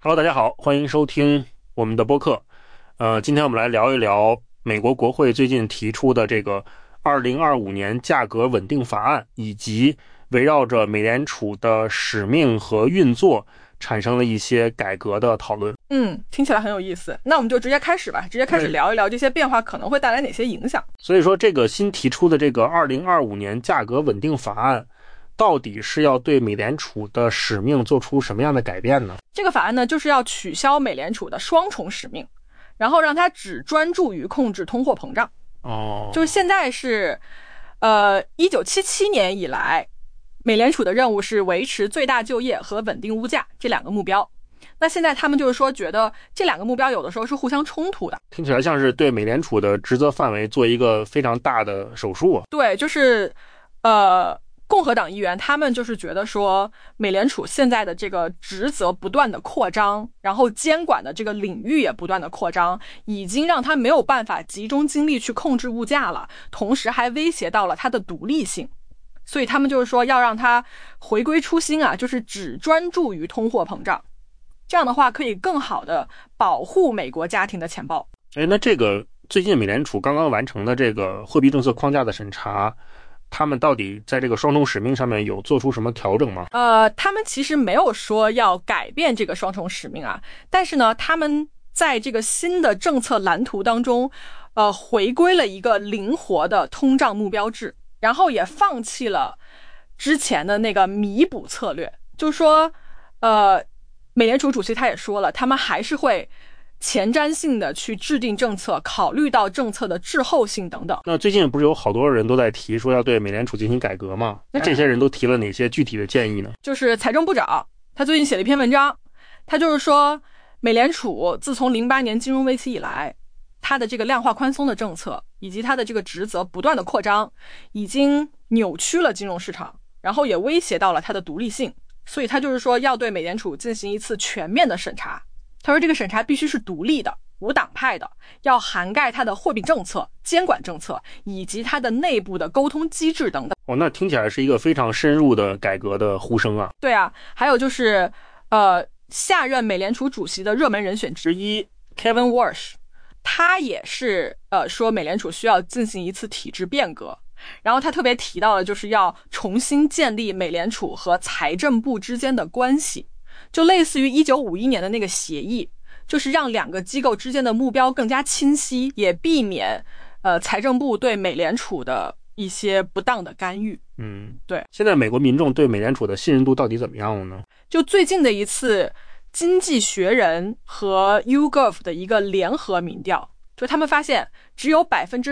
Hello， 大家好，欢迎收听我们的播客。今天我们来聊一聊美国国会最近提出的这个2025年价格稳定法案，以及围绕着美联储的使命和运作产生了一些改革的讨论。 听起来很有意思。那我们就直接开始吧，直接开始聊一聊这些变化可能会带来哪些影响。 所以说，这个新提出的这个2025年价格稳定法案，到底是要对美联储的使命做出什么样的改变呢？ 这个法案呢，就是要取消美联储的双重使命，然后让它只专注于控制通货膨胀。就是现在是1977年以来，美联储的任务是维持最大就业和稳定物价这两个目标。那现在他们就是说，觉得这两个目标有的时候是互相冲突的。 听起来像是对美联储的职责范围做一个非常大的手术。 对，就是共和党议员他们就是觉得说，美联储现在的这个职责不断的扩张，然后监管的这个领域也不断的扩张，已经让他没有办法集中精力去控制物价了，同时还威胁到了他的独立性。所以他们就是说要让他回归初心啊，就是只专注于通货膨胀，这样的话可以更好的保护美国家庭的钱包。 那这个最近美联储刚刚完成的这个货币政策框架的审查，他们到底在这个双重使命上面有做出什么调整吗？ 他们其实没有说要改变这个双重使命啊，但是呢，他们在这个新的政策蓝图当中，回归了一个灵活的通胀目标制，然后也放弃了之前的那个弥补策略。就是说，美联储主席他也说了，他们还是会前瞻性的去制定政策，考虑到政策的滞后性等等。 那最近不是有好多人都在提说要对美联储进行改革吗？那这些人都提了哪些具体的建议呢？ 就是财政部长他最近写了一篇文章，他就是说美联储自从08年金融危机以来，他的这个量化宽松的政策以及他的这个职责不断的扩张，已经扭曲了金融市场，然后也威胁到了他的独立性。所以他就是说要对美联储进行一次全面的审查。他说这个审查必须是独立的、无党派的，要涵盖它的货币政策、监管政策以及它的内部的沟通机制等等。 那听起来是一个非常深入的改革的呼声啊。 对啊，还有就是下任美联储主席的热门人选之一 Kevin Warsh， 他也是说美联储需要进行一次体制变革。然后他特别提到的就是要重新建立美联储和财政部之间的关系，就类似于1951年的那个协议，就是让两个机构之间的目标更加清晰，也避免财政部对美联储的一些不当的干预。对。 现在美国民众对美联储的信任度到底怎么样了呢？ 就最近的一次经济学人和 YouGov 的一个联合民调，就他们发现只有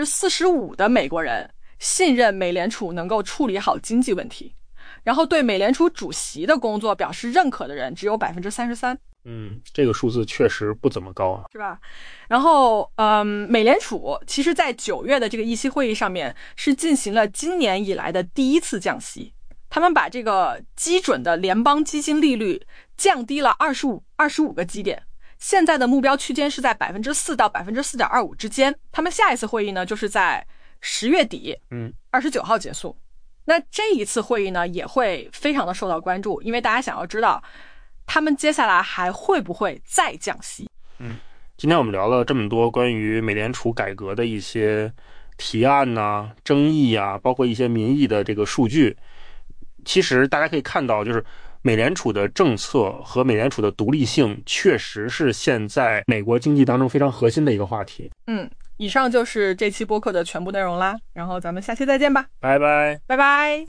45% 的美国人信任美联储能够处理好经济问题，然后对美联储主席的工作表示认可的人只有 33%。 这个数字确实不怎么高啊， 是吧？然后美联储其实在9月的这个议息会议上面是进行了今年以来的第一次降息，他们把这个基准的联邦基金利率降低了25个基点，现在的目标区间是在 4% 到 4.25% 之间。他们下一次会议呢就是在10月底29号结束。那这一次会议呢也会非常的受到关注，因为大家想要知道他们接下来还会不会再降息。 今天我们聊了这么多关于美联储改革的一些提案啊、争议啊，包括一些民意的这个数据，其实大家可以看到，就是美联储的政策和美联储的独立性确实是现在美国经济当中非常核心的一个话题。 以上就是这期播客的全部内容啦，然后咱们下期再见吧， 拜拜。 拜拜。